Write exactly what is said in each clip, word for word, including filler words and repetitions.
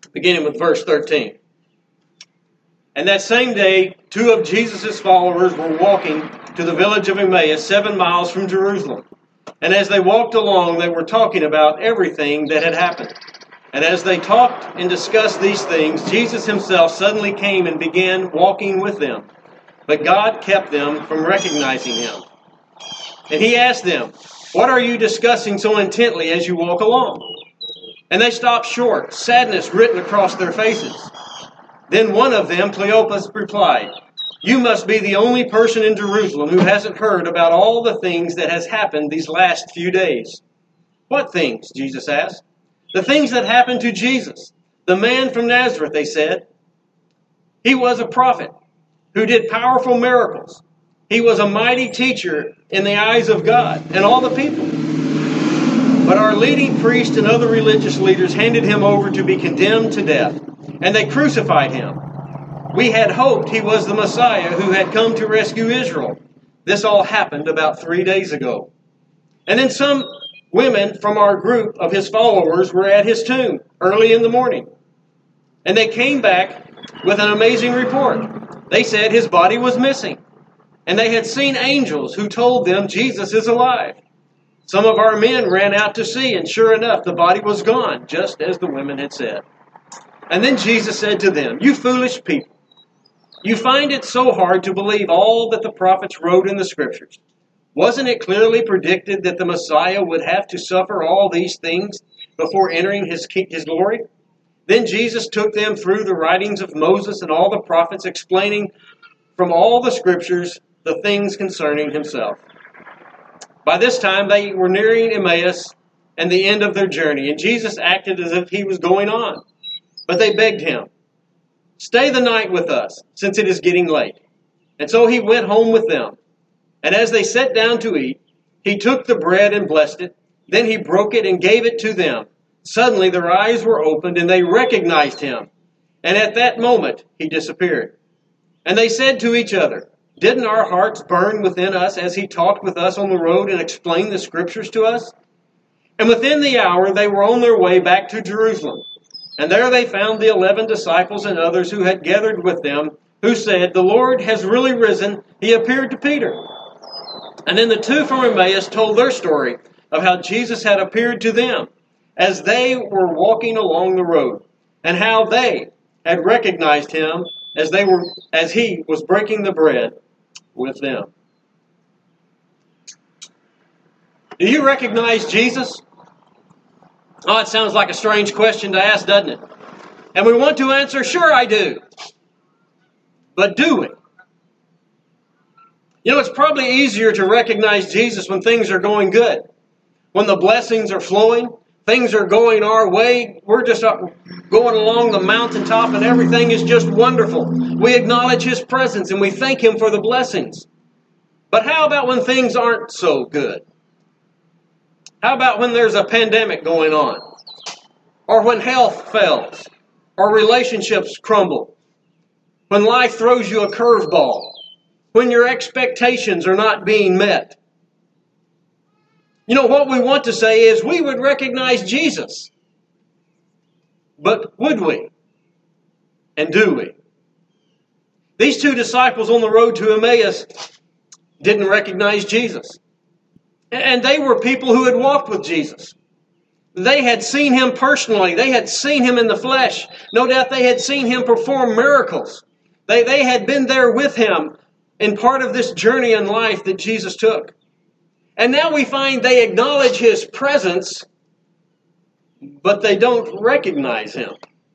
beginning with verse thirteen. And that same day, two of Jesus' followers were walking to the village of Emmaus, seven miles from Jerusalem. And as they walked along, they were talking about everything that had happened. And as they talked and discussed these things, Jesus himself suddenly came and began walking with them. But God kept them from recognizing him. And he asked them, "What are you discussing so intently as you walk along?" And they stopped short, sadness written across their faces. Then one of them, Cleopas, replied, "You must be the only person in Jerusalem who hasn't heard about all the things that has happened these last few days." "What things?" Jesus asked. "The things that happened to Jesus, the man from Nazareth," they said. "He was a prophet who did powerful miracles. He was a mighty teacher in the eyes of God and all the people. But our leading priests and other religious leaders handed him over to be condemned to death, and they crucified him. We had hoped he was the Messiah who had come to rescue Israel. This all happened about three days ago." And then some women from our group of his followers were at his tomb early in the morning. And they came back with an amazing report. They said his body was missing. And they had seen angels who told them Jesus is alive. Some of our men ran out to see, and sure enough, the body was gone, just as the women had said. And then Jesus said to them, "You foolish people, you find it so hard to believe all that the prophets wrote in the Scriptures. Wasn't it clearly predicted that the Messiah would have to suffer all these things before entering his, his glory?" Then Jesus took them through the writings of Moses and all the prophets, explaining from all the Scriptures the things concerning himself. By this time they were nearing Emmaus and the end of their journey, and Jesus acted as if he was going on. But they begged him, "Stay the night with us, since it is getting late." And so he went home with them. And as they sat down to eat, he took the bread and blessed it. Then he broke it and gave it to them. Suddenly their eyes were opened, and they recognized him. And at that moment he disappeared. And they said to each other, "Didn't our hearts burn within us as he talked with us on the road and explained the Scriptures to us?" And within the hour they were on their way back to Jerusalem. And there they found the eleven disciples and others who had gathered with them, who said, "The Lord has really risen. He appeared to Peter." And then the two from Emmaus told their story of how Jesus had appeared to them as they were walking along the road, and how they had recognized him as they were as he was breaking the bread with them. Do you recognize Jesus? Oh, it sounds like a strange question to ask, doesn't it? And we want to answer, sure I do. But do we? You know, it's probably easier to recognize Jesus when things are going good. When the blessings are flowing, things are going our way. We're just going along the mountaintop and everything is just wonderful. We acknowledge his presence and we thank him for the blessings. But how about when things aren't so good? How about when there's a pandemic going on? Or when health fails? Or relationships crumble? When life throws you a curveball? When your expectations are not being met? You know, what we want to say is we would recognize Jesus. But would we? And do we? These two disciples on the road to Emmaus didn't recognize Jesus. And they were people who had walked with Jesus. They had seen him personally. They had seen him in the flesh. No doubt they had seen him perform miracles. They, they had been there with him in part of this journey in life that Jesus took. And now we find they acknowledge his presence, but they don't recognize him.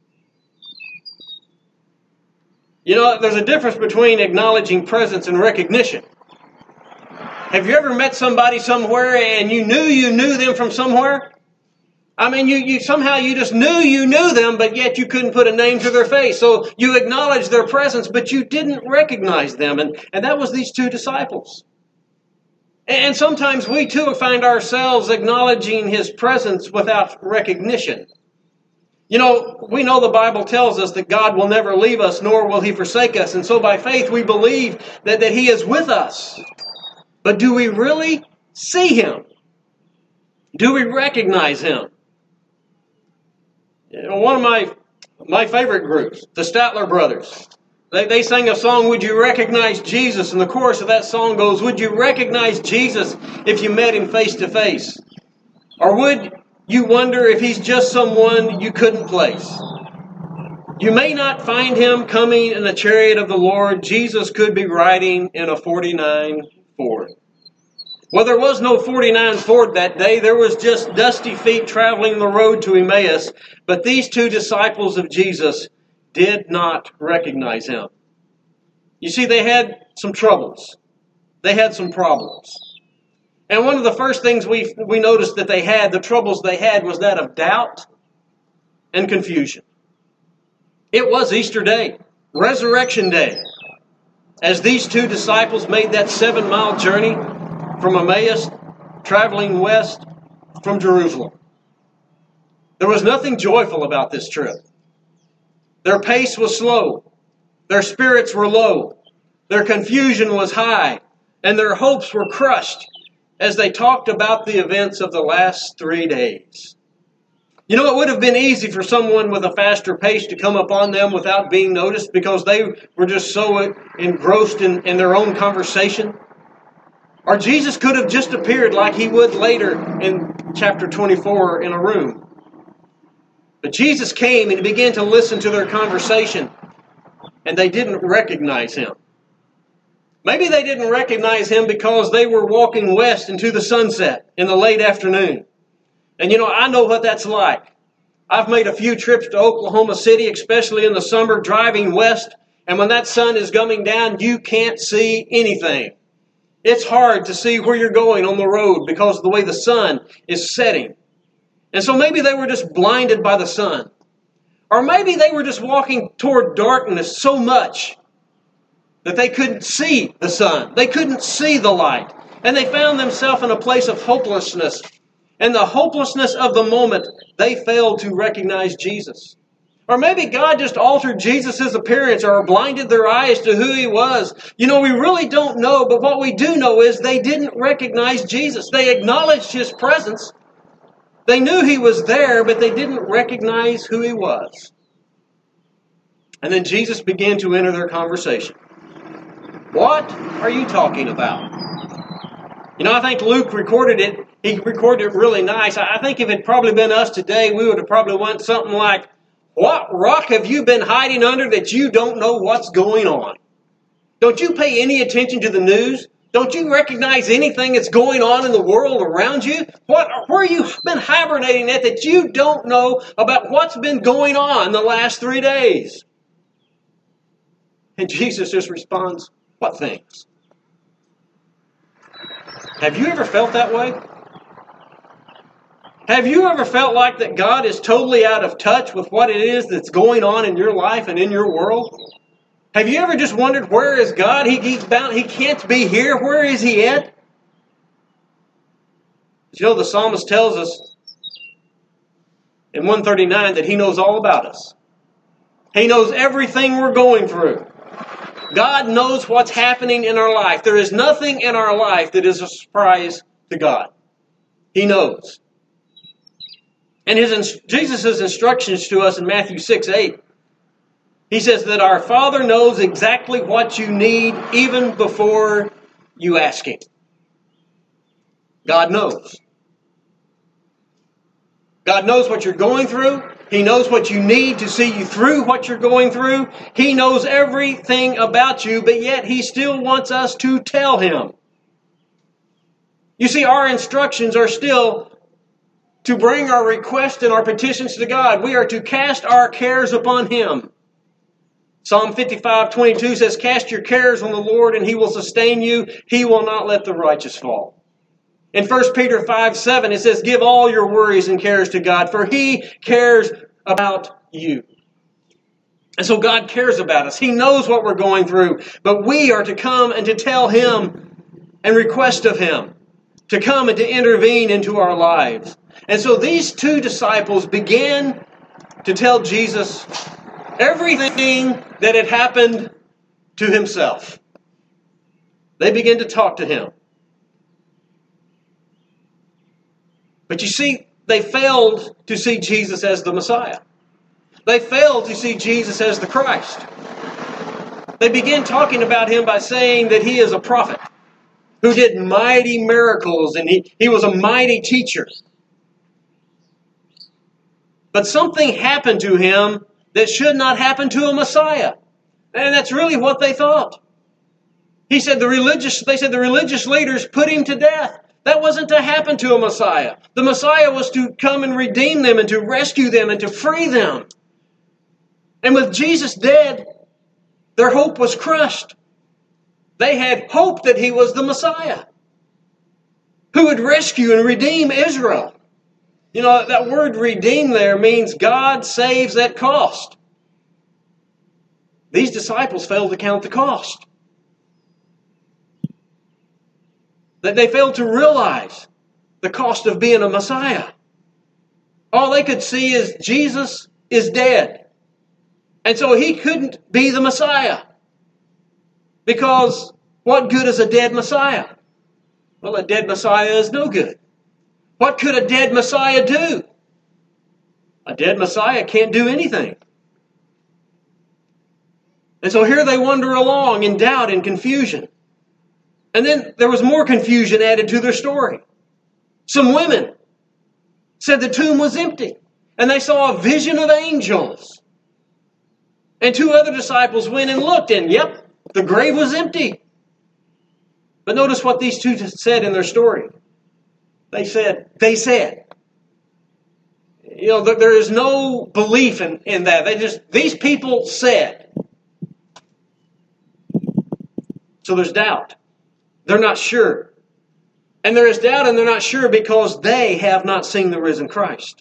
You know, there's a difference between acknowledging presence and recognition. Have you ever met somebody somewhere and you knew you knew them from somewhere? I mean, you, you somehow you just knew you knew them, but yet you couldn't put a name to their face. So you acknowledged their presence, but you didn't recognize them. And, and that was these two disciples. And sometimes we too find ourselves acknowledging his presence without recognition. You know, we know the Bible tells us that God will never leave us, nor will he forsake us. And so by faith we believe that, that he is with us. But do we really see him? Do we recognize him? You know, one of my My favorite groups, the Statler Brothers. They, they sang a song, Would You Recognize Jesus? And the chorus of that song goes, would you recognize Jesus if you met him face to face? Or would you wonder if he's just someone you couldn't place? You may not find him coming in a chariot of the Lord. Jesus could be riding in a forty-nine Ford. Well, there was no forty-nine Ford that day. There was just dusty feet traveling the road to Emmaus. But these two disciples of Jesus did not recognize him. You see, they had some troubles. They had some problems. And one of the first things we, we noticed that they had, the troubles they had, was that of doubt and confusion. It was Easter Day, Resurrection Day, as these two disciples made that seven-mile journey from Emmaus, traveling west from Jerusalem. There was nothing joyful about this trip. Their pace was slow. Their spirits were low. Their confusion was high. And their hopes were crushed as they talked about the events of the last three days. You know, it would have been easy for someone with a faster pace to come upon them without being noticed because they were just so engrossed in, in their own conversation. Or Jesus could have just appeared like he would later in chapter twenty-four in a room. But Jesus came and he began to listen to their conversation, and they didn't recognize him. Maybe they didn't recognize him because they were walking west into the sunset in the late afternoon. And you know, I know what that's like. I've made a few trips to Oklahoma City, especially in the summer, driving west, and when that sun is coming down, you can't see anything. It's hard to see where you're going on the road because of the way the sun is setting. And so maybe they were just blinded by the sun. Or maybe they were just walking toward darkness so much that they couldn't see the sun. They couldn't see the light. And they found themselves in a place of hopelessness. And the hopelessness of the moment, they failed to recognize Jesus. Or maybe God just altered Jesus' appearance or blinded their eyes to who he was. You know, we really don't know, but what we do know is they didn't recognize Jesus. They acknowledged his presence. They knew he was there, but they didn't recognize who he was. And then Jesus began to enter their conversation. What are you talking about? You know, I think Luke recorded it. He recorded it really nice. I think if it had probably been us today, we would have probably went something like, what rock have you been hiding under that you don't know what's going on? Don't you pay any attention to the news? Don't you recognize anything that's going on in the world around you? What, where have you been hibernating at that you don't know about what's been going on the last three days? And Jesus just responds, what things? Have you ever felt that way? Have you ever felt like that God is totally out of touch with what it is that's going on in your life and in your world? Have you ever just wondered, where is God? He, he's bound, he can't be here. Where is he at? You know, the psalmist tells us in one thirty-nine that he knows all about us. He knows everything we're going through. God knows what's happening in our life. There is nothing in our life that is a surprise to God. He knows. And his Jesus' instructions to us in Matthew six eight, he says that our Father knows exactly what you need even before you ask him. God knows. God knows what you're going through. He knows what you need to see you through what you're going through. He knows everything about you, but yet he still wants us to tell him. You see, our instructions are still to bring our requests and our petitions to God. We are to cast our cares upon him. Psalm fifty-five twenty-two says, cast your cares on the Lord and he will sustain you. He will not let the righteous fall. In First Peter five seven, it says, give all your worries and cares to God, for he cares about you. And so God cares about us. He knows what we're going through. But we are to come and to tell him and request of him to come and to intervene into our lives. And so these two disciples began to tell Jesus everything that had happened to himself. They began to talk to him. But you see, they failed to see Jesus as the Messiah. They failed to see Jesus as the Christ. They began talking about him by saying that he is a prophet who did mighty miracles and he, he was a mighty teacher. But something happened to him that should not happen to a Messiah. And that's really what they thought. He said the religious, they said the religious leaders put him to death. That wasn't to happen to a Messiah. The Messiah was to come and redeem them and to rescue them and to free them. And with Jesus dead, their hope was crushed. They had hope that he was the Messiah who would rescue and redeem Israel. You know, that word redeem there means God saves at cost. These disciples failed to count the cost. That they failed to realize the cost of being a Messiah. All they could see is Jesus is dead. And so he couldn't be the Messiah. Because what good is a dead Messiah? Well, a dead Messiah is no good. What could a dead Messiah do? A dead Messiah can't do anything. And so here they wander along in doubt and confusion. And then there was more confusion added to their story. Some women said the tomb was empty. And they saw a vision of angels. And two other disciples went and looked, and yep, the grave was empty. But notice what these two said in their story. They said, they said. You know, there is no belief in, in that. They just, these people said. So there's doubt. They're not sure. And there is doubt and they're not sure because they have not seen the risen Christ.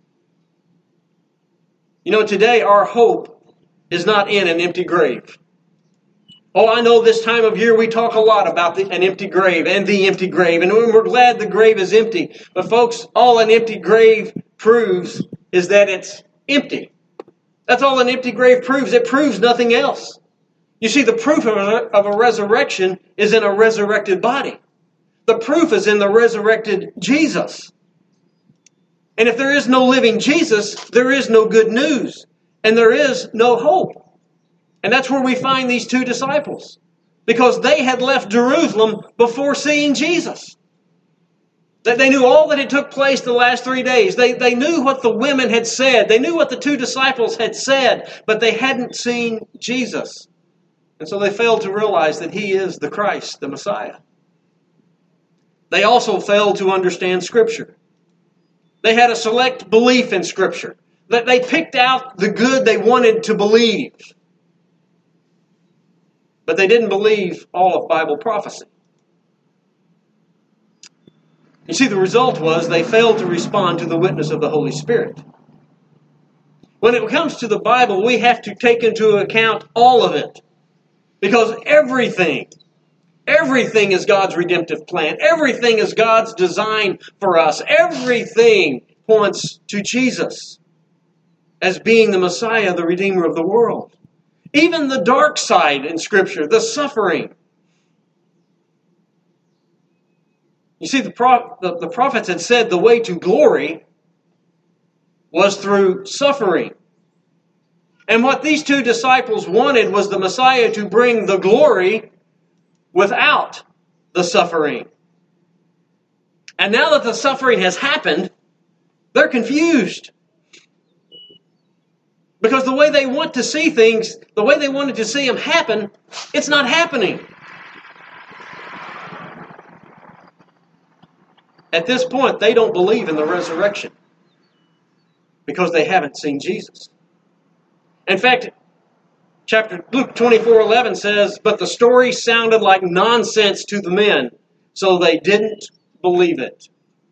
You know, today our hope is not in an empty grave. Oh, I know this time of year we talk a lot about the, an empty grave and the empty grave. And we're glad the grave is empty. But folks, all an empty grave proves is that it's empty. That's all an empty grave proves. It proves nothing else. You see, the proof of a, of a resurrection is in a resurrected body. The proof is in the resurrected Jesus. And if there is no living Jesus, there is no good news. And there is no hope. And that's where we find these two disciples. Because they had left Jerusalem before seeing Jesus. That they knew all that had took place the last three days. They, they knew what the women had said. They knew what the two disciples had said. But they hadn't seen Jesus. And so they failed to realize that he is the Christ, the Messiah. They also failed to understand Scripture. They had a select belief in Scripture. That they picked out the good they wanted to believe. But they didn't believe all of Bible prophecy. You see, the result was they failed to respond to the witness of the Holy Spirit. When it comes to the Bible, we have to take into account all of it. Because everything, everything is God's redemptive plan. Everything is God's design for us. Everything points to Jesus as being the Messiah, the Redeemer of the world. Even the dark side in Scripture, the suffering. You see, the, pro- the, the prophets had said the way to glory was through suffering. And what these two disciples wanted was the Messiah to bring the glory without the suffering. And now that the suffering has happened, they're confused. Because the way they want to see things, the way they wanted to see them happen, it's not happening. At this point, they don't believe in the resurrection. Because they haven't seen Jesus. In fact, chapter Luke twenty-four eleven says, but the story sounded like nonsense to the men, so they didn't believe it.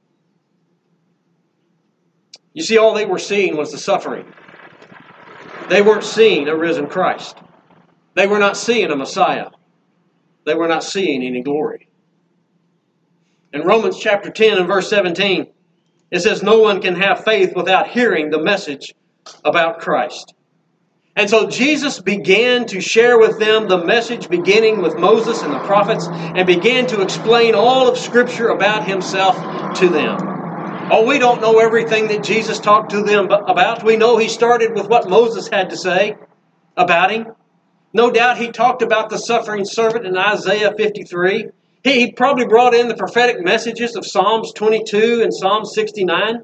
You see, all they were seeing was the suffering. They weren't seeing a risen Christ. They were not seeing a Messiah. They were not seeing any glory. In Romans chapter ten and verse seventeen, it says, no one can have faith without hearing the message about Christ. And so Jesus began to share with them the message beginning with Moses and the prophets and began to explain all of Scripture about himself to them. Oh, we don't know everything that Jesus talked to them about. We know he started with what Moses had to say about him. No doubt he talked about the suffering servant in Isaiah fifty-three. He, he probably brought in the prophetic messages of Psalms twenty-two and Psalm sixty-nine.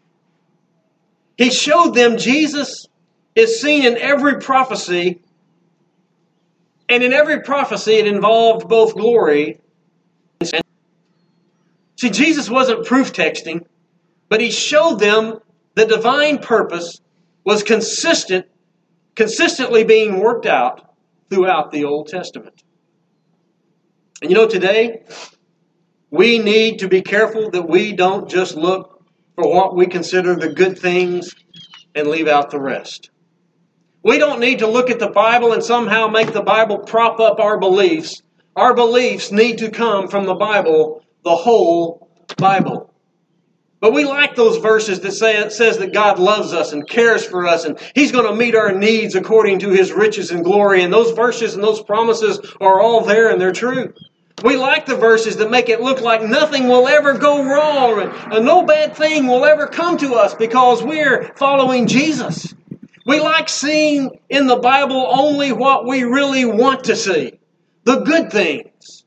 He showed them Jesus is seen in every prophecy, and in every prophecy it involved both glory and... See, Jesus wasn't proof texting, but he showed them the divine purpose was consistent, consistently being worked out throughout the Old Testament. And you know, today, we need to be careful that we don't just look for what we consider the good things and leave out the rest. We don't need to look at the Bible and somehow make the Bible prop up our beliefs. Our beliefs need to come from the Bible, the whole Bible. But we like those verses that say it says that God loves us and cares for us and He's going to meet our needs according to His riches and glory. And those verses and those promises are all there and they're true. We like the verses that make it look like nothing will ever go wrong and, and no bad thing will ever come to us because we're following Jesus. We like seeing in the Bible only what we really want to see, the good things.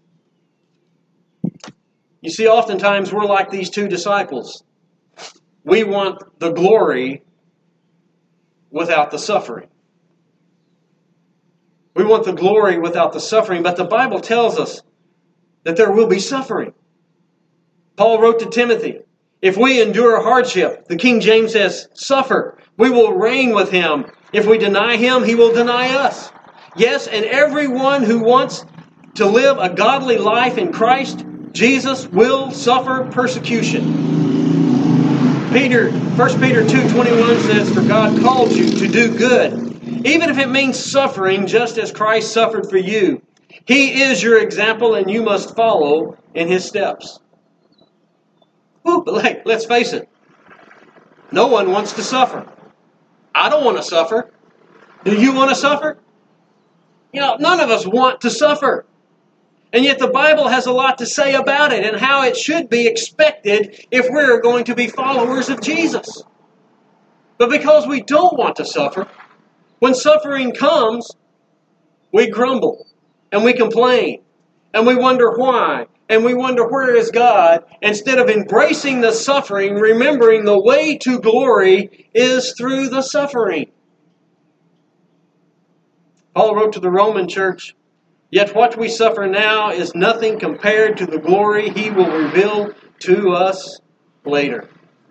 You see, oftentimes we're like these two disciples. We want the glory without the suffering. We want the glory without the suffering, but the Bible tells us that there will be suffering. Paul wrote to Timothy, if we endure hardship, the King James says, suffer, we will reign with Him. If we deny Him, He will deny us. Yes, and everyone who wants to live a godly life in Christ Jesus will suffer persecution. Peter, First Peter two twenty-one says, for God called you to do good, even if it means suffering just as Christ suffered for you. He is your example and you must follow in His steps. Ooh, but hey, let's face it. No one wants to suffer. I don't want to suffer. Do you want to suffer? You know, none of us want to suffer. And yet the Bible has a lot to say about it and how it should be expected if we're going to be followers of Jesus. But because we don't want to suffer, when suffering comes, we grumble and we complain and we wonder why and we wonder where is God, instead of embracing the suffering, remembering the way to glory is through the suffering. Paul wrote to the Roman church, yet what we suffer now is nothing compared to the glory He will reveal to us later.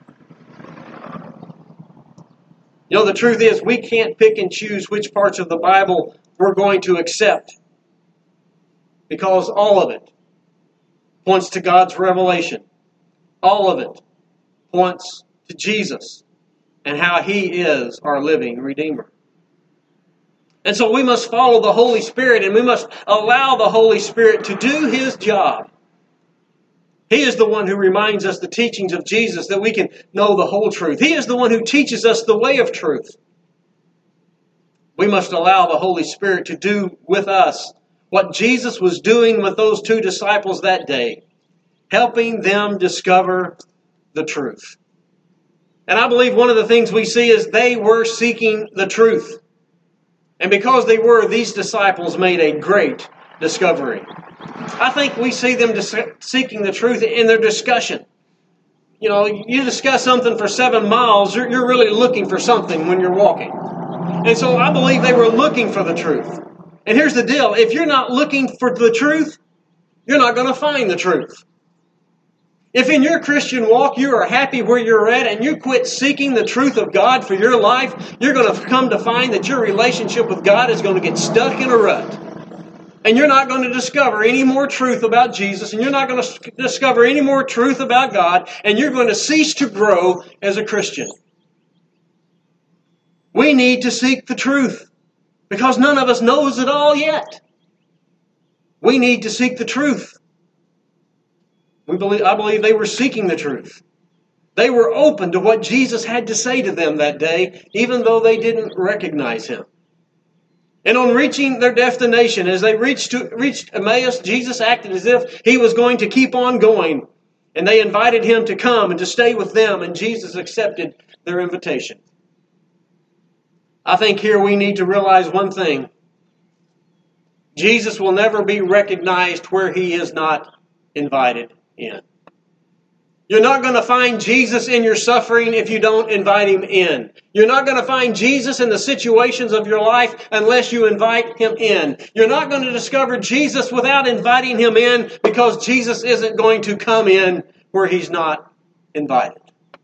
You know, the truth is we can't pick and choose which parts of the Bible we're going to accept, because all of it points to God's revelation. All of it points to Jesus and how He is our living Redeemer. And so we must follow the Holy Spirit and we must allow the Holy Spirit to do His job. He is the one who reminds us the teachings of Jesus that we can know the whole truth. He is the one who teaches us the way of truth. We must allow the Holy Spirit to do with us what Jesus was doing with those two disciples that day, helping them discover the truth. And I believe one of the things we see is they were seeking the truth. And because they were, these disciples made a great discovery. I think we see them dis- seeking the truth in their discussion. You know, you discuss something for seven miles, you're, you're really looking for something when you're walking. And so I believe they were looking for the truth. And here's the deal. If you're not looking for the truth, you're not going to find the truth. If in your Christian walk you are happy where you're at and you quit seeking the truth of God for your life, you're going to come to find that your relationship with God is going to get stuck in a rut. And you're not going to discover any more truth about Jesus, and you're not going to discover any more truth about God, and you're going to cease to grow as a Christian. We need to seek the truth because none of us knows it all yet. We need to seek the truth. We believe, I believe they were seeking the truth. They were open to what Jesus had to say to them that day, even though they didn't recognize Him. And on reaching their destination, as they reached, to, reached Emmaus, Jesus acted as if He was going to keep on going. And they invited him to come and to stay with them, and Jesus accepted their invitation. I think here we need to realize one thing. Jesus will never be recognized where he is not invited in. You're not going to find Jesus in your suffering if you don't invite him in. You're not going to find Jesus in the situations of your life unless you invite him in. You're not going to discover Jesus without inviting him in, because Jesus isn't going to come in where he's not invited.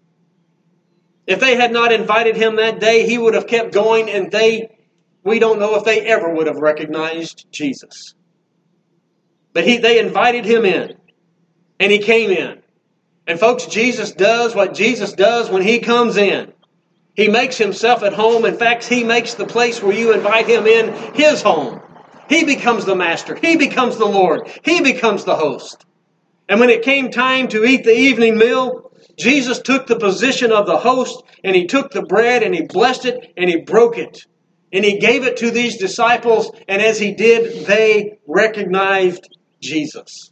If they had not invited him that day, he would have kept going, and they, we don't know if they ever would have recognized Jesus. But he, they invited him in, and he came in. And folks, Jesus does what Jesus does when he comes in. He makes himself at home. In fact, he makes the place where you invite him in his home. He becomes the master. He becomes the Lord. He becomes the host. And when it came time to eat the evening meal, Jesus took the position of the host, and he took the bread and he blessed it and he broke it. And he gave it to these disciples, and as he did, they recognized Jesus.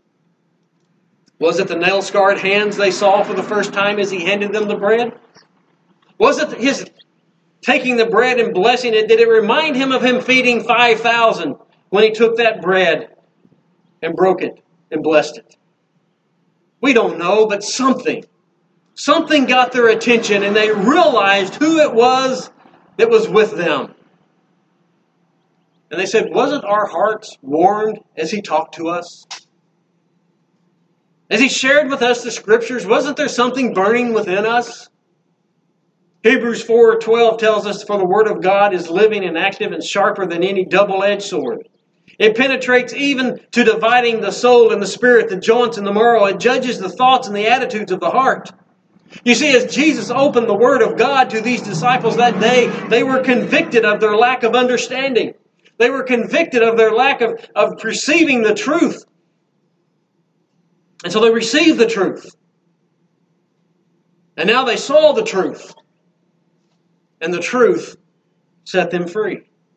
Was it the nail-scarred hands they saw for the first time as he handed them the bread? Was it his taking the bread and blessing it? Did it remind him of him feeding five thousand when he took that bread and broke it and blessed it? We don't know, but something, something got their attention, and they realized who it was that was with them. And they said, wasn't our hearts warmed as he talked to us? As he shared with us the Scriptures, wasn't there something burning within us? Hebrews four twelve tells us, for the Word of God is living and active and sharper than any double-edged sword. It penetrates even to dividing the soul and the spirit, the joints and the marrow. It judges the thoughts and the attitudes of the heart. You see, as Jesus opened the Word of God to these disciples that day, they were convicted of their lack of understanding. They were convicted of their lack of, of perceiving the truth. And so they received the truth. And now they saw the truth. And the truth set them free.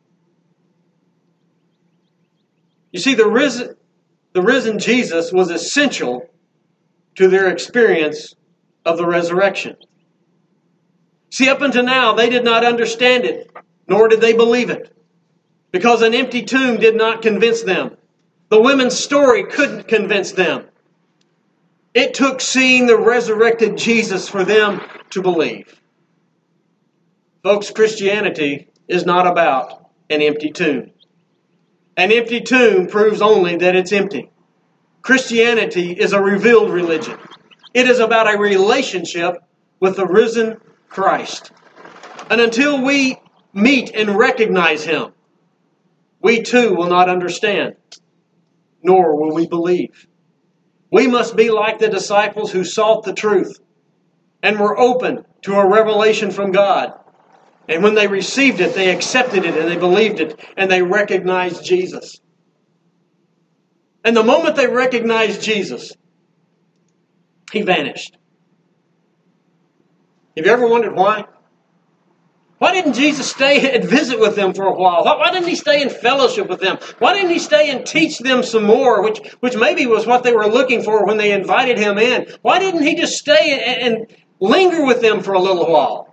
You see, the risen, the risen Jesus was essential to their experience of the resurrection. See, up until now, they did not understand it, nor did they believe it, because an empty tomb did not convince them. The women's story couldn't convince them. It took seeing the resurrected Jesus for them to believe. Folks, Christianity is not about an empty tomb. An empty tomb proves only that it's empty. Christianity is a revealed religion. It is about a relationship with the risen Christ. And until we meet and recognize him, we too will not understand, nor will we believe. We must be like the disciples who sought the truth and were open to a revelation from God. And when they received it, they accepted it and they believed it and they recognized Jesus. And the moment they recognized Jesus, he vanished. Have you ever wondered why? Why didn't Jesus stay and visit with them for a while? Why didn't he stay in fellowship with them? Why didn't he stay and teach them some more, which, which maybe was what they were looking for when they invited him in? Why didn't he just stay and, and linger with them for a little while?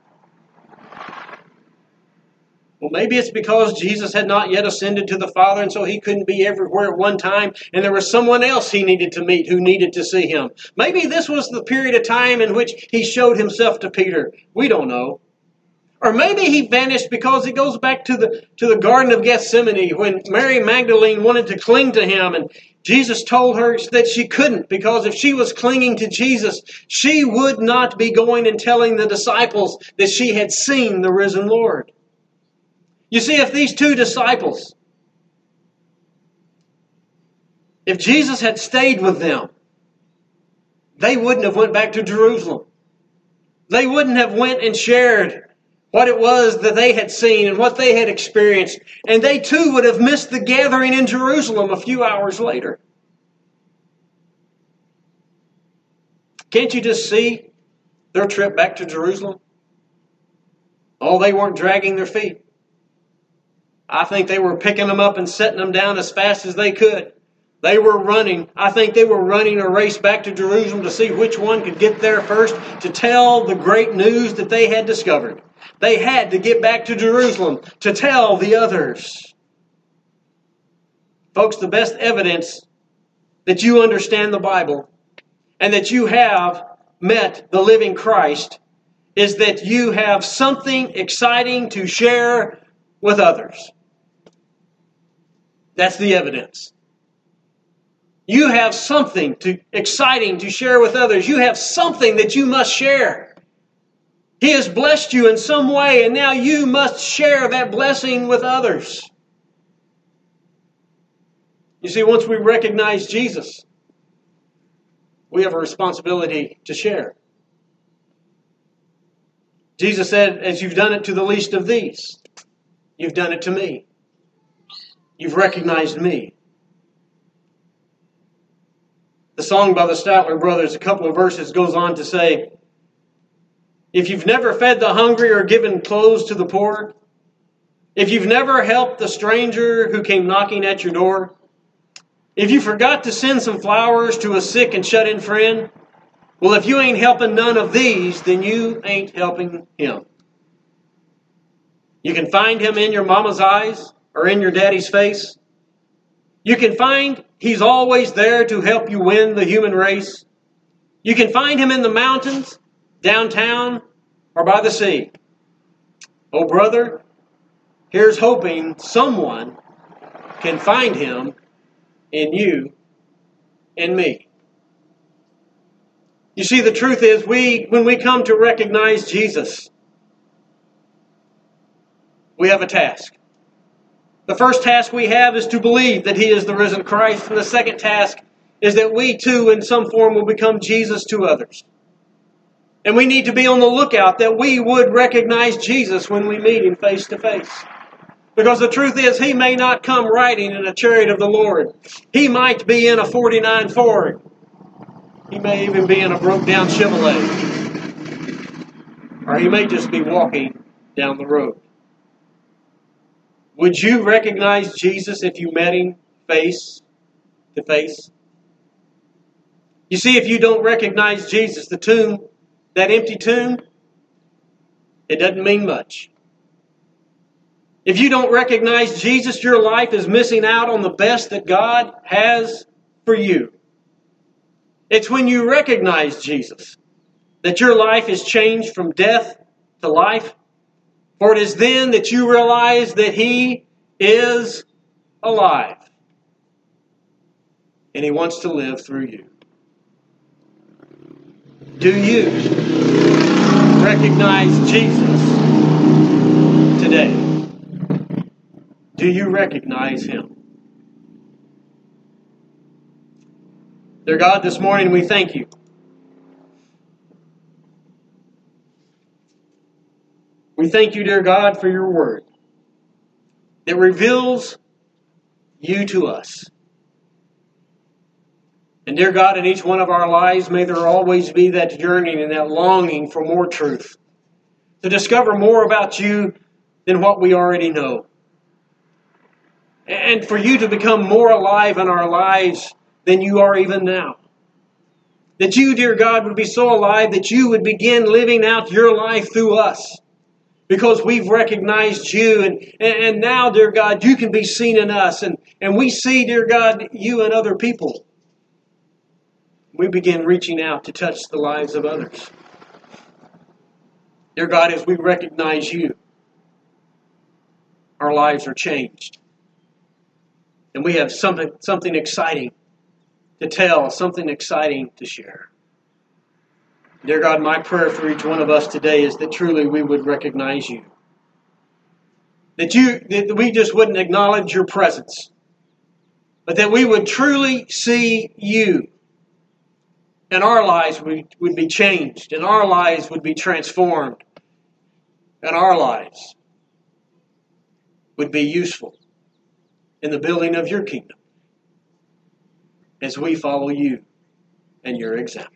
Well, maybe it's because Jesus had not yet ascended to the Father, and so he couldn't be everywhere at one time, and there was someone else he needed to meet who needed to see him. Maybe this was the period of time in which he showed himself to Peter. We don't know. Or maybe he vanished because it goes back to the, to the Garden of Gethsemane when Mary Magdalene wanted to cling to him, and Jesus told her that she couldn't, because if she was clinging to Jesus, she would not be going and telling the disciples that she had seen the risen Lord. You see, if these two disciples, if Jesus had stayed with them, they wouldn't have went back to Jerusalem. They wouldn't have went and shared what it was that they had seen and what they had experienced. And they too would have missed the gathering in Jerusalem a few hours later. Can't you just see their trip back to Jerusalem? Oh, they weren't dragging their feet. I think they were picking them up and setting them down as fast as they could. They were running, I think they were running a race back to Jerusalem to see which one could get there first to tell the great news that they had discovered. They had to get back to Jerusalem to tell the others. Folks, the best evidence that you understand the Bible and that you have met the living Christ is that you have something exciting to share with others. That's the evidence. You have something to, exciting to share with others. You have something that you must share. He has blessed you in some way, and now you must share that blessing with others. You see, once we recognize Jesus, we have a responsibility to share. Jesus said, as you've done it to the least of these, you've done it to me. You've recognized me. The song by the Statler Brothers, a couple of verses, goes on to say, if you've never fed the hungry or given clothes to the poor, if you've never helped the stranger who came knocking at your door, if you forgot to send some flowers to a sick and shut-in friend, well, if you ain't helping none of these, then you ain't helping him. You can find him in your mama's eyes or in your daddy's face. You can find he's always there to help you win the human race. You can find him in the mountains, downtown, or by the sea. Oh, brother, here's hoping someone can find him in you and me. You see, the truth is, we when we come to recognize Jesus, we have a task. The first task we have is to believe that He is the risen Christ. And the second task is that we too, in some form, will become Jesus to others. And we need to be on the lookout that we would recognize Jesus when we meet Him face to face. Because the truth is, He may not come riding in a chariot of the Lord. He might be in a forty-nine Ford. He may even be in a broke-down Chevrolet. Or He may just be walking down the road. Would you recognize Jesus if you met Him face to face? You see, if you don't recognize Jesus, the tomb, that empty tomb, it doesn't mean much. If you don't recognize Jesus, your life is missing out on the best that God has for you. It's when you recognize Jesus that your life is changed from death to life. For it is then that you realize that He is alive. And He wants to live through you. Do you recognize Jesus today? Do you recognize Him? Dear God, this morning we thank You. We thank You, dear God, for Your word that reveals You to us. And dear God, in each one of our lives, may there always be that yearning and that longing for more truth, to discover more about You than what we already know. And for You to become more alive in our lives than You are even now. That You, dear God, would be so alive that You would begin living out Your life through us. Because we've recognized You, and, and now, dear God, You can be seen in us. And, and we see, dear God, You and other people. We begin reaching out to touch the lives of others. Dear God, as we recognize You, our lives are changed. And we have something, something exciting to tell, something exciting to share. Dear God, my prayer for each one of us today is that truly we would recognize You. That you, that we just wouldn't acknowledge Your presence, but that we would truly see You. And our lives would, would be changed, and our lives would be transformed, and our lives would be useful in the building of Your kingdom as we follow You and Your example.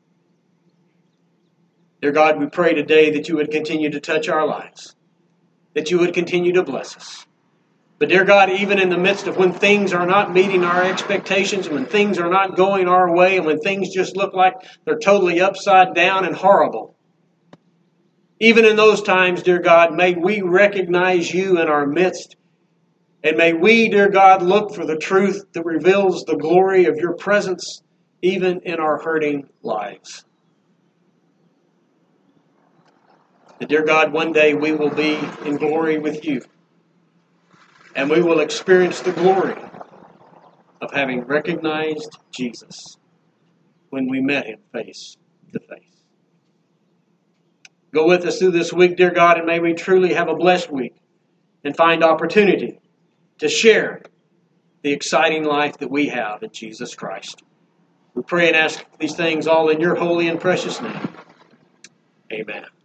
Dear God, we pray today that You would continue to touch our lives, that You would continue to bless us. But dear God, even in the midst of when things are not meeting our expectations, when things are not going our way, and when things just look like they're totally upside down and horrible, even in those times, dear God, may we recognize you in our midst. And may we, dear God, look for the truth that reveals the glory of your presence even in our hurting lives. And dear God, one day we will be in glory with you. And we will experience the glory of having recognized Jesus when we met him face to face. Go with us through this week, dear God, and may we truly have a blessed week and find opportunity to share the exciting life that we have in Jesus Christ. We pray and ask these things all in your holy and precious name. Amen.